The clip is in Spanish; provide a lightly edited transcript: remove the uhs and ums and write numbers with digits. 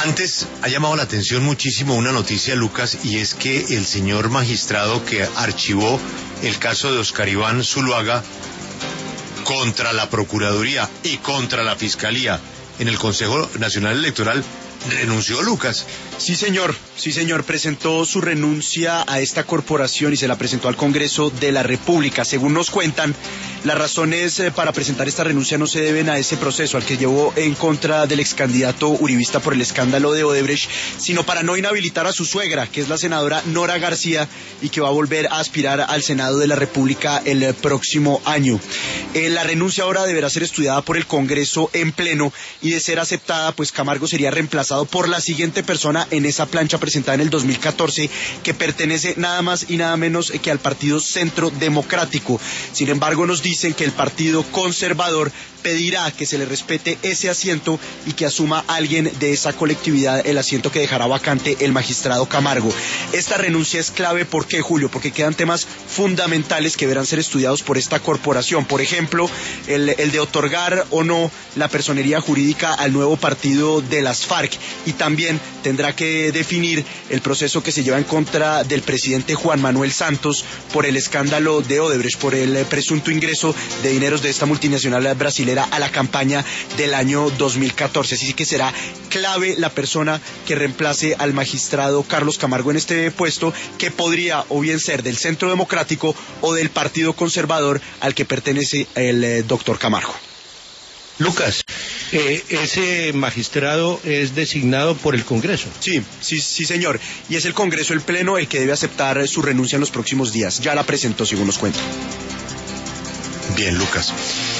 Antes ha llamado la atención muchísimo una noticia, Lucas, y es que el señor magistrado que archivó el caso de Oscar Iván Zuluaga contra la Procuraduría y contra la Fiscalía en el Consejo Nacional Electoral renunció, Lucas. Sí, señor, presentó su renuncia a esta corporación y se la presentó al Congreso de la República. Según nos cuentan, las razones para presentar esta renuncia no se deben a ese proceso al que llevó en contra del ex candidato uribista por el escándalo de Odebrecht, sino para no inhabilitar a su suegra, que es la senadora Nora García, y que va a volver a aspirar al Senado de la República el próximo año. La renuncia ahora deberá ser estudiada por el Congreso en pleno y de ser aceptada, pues Camargo sería reemplazado por la siguiente persona en esa plancha presentada en el 2014, que pertenece nada más y nada menos que al Partido Centro Democrático. Sin embargo, nos dicen que el Partido Conservador pedirá que se le respete ese asiento y que asuma alguien de esa colectividad el asiento que dejará vacante el magistrado Camargo. Esta renuncia es clave, ¿por qué, Julio? Porque quedan temas fundamentales que deberán ser estudiados por esta corporación. Por ejemplo, el de otorgar o no la personería jurídica al nuevo partido de las FARC, y también tendrá que definir el proceso que se lleva en contra del presidente Juan Manuel Santos por el escándalo de Odebrecht, por el presunto ingreso de dineros de esta multinacional brasilera a la campaña del año 2014. Así que será clave la persona que reemplace al magistrado Carlos Camargo en este puesto, que podría o bien ser del Centro Democrático o del Partido Conservador al que pertenece el doctor Camargo. Lucas, ese magistrado es designado por el Congreso. Sí, señor. Y es el Congreso, el Pleno, el que debe aceptar su renuncia en los próximos días. Ya la presentó, según nos cuenta. Bien, Lucas.